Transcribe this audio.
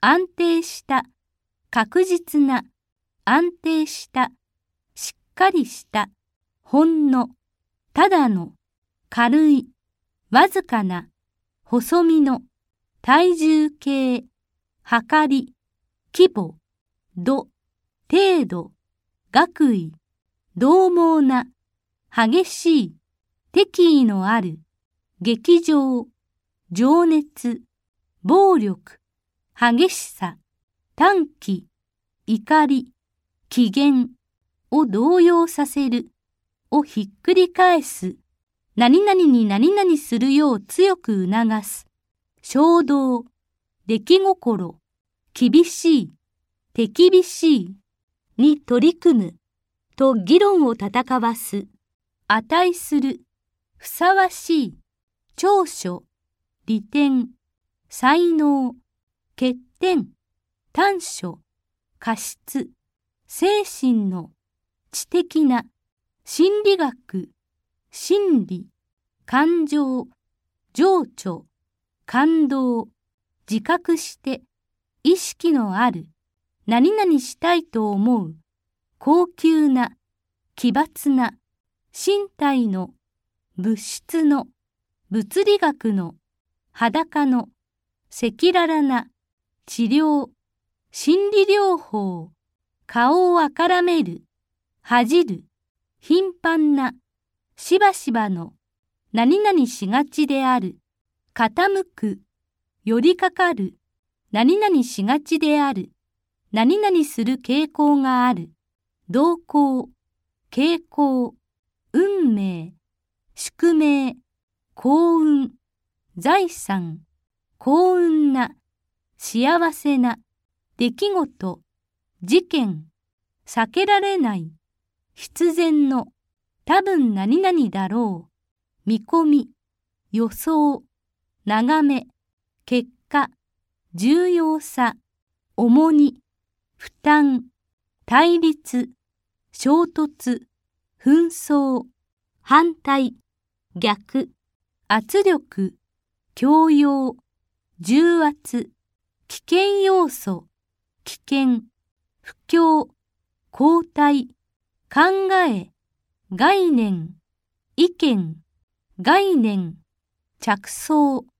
安定した、確実な、安定した、しっかりした、ほんの、ただの、軽い、わずかな、細身の、体重計、測り、規模、度、程度、学位、獰猛な、激しい、敵意のある、激情、情熱、暴力、激しさ、短気、怒り、機嫌を動揺させる、をひっくり返す、何々に何々するよう強く促す、衝動、出来心、厳しい、手厳しい、に取り組む、と議論を戦わす、値する、ふさわしい、長所、利点、才能、欠点、短所、過失、精神の、知的な、心理学、心理、感情、情緒、感動、自覚して、意識のある、何々したいと思う、高級な、奇抜な、身体の、物質の、物理学の、裸の、赤裸々な、治療、心理療法、顔をあからめる、恥じる、頻繁な、しばしばの、何々しがちである、傾く、寄りかかる、何々しがちである、何々する傾向がある、動向、傾向、運命、宿命、幸運、財産、幸運な、幸せな、出来事、事件、避けられない、必然の、多分何々だろう、見込み、予想、眺め、結果、重要さ、重荷、負担、対立、衝突、紛争、反対、逆、圧力、強要、重圧、危険要素、危険、不況、後退、考え、概念、意見、概念、着想、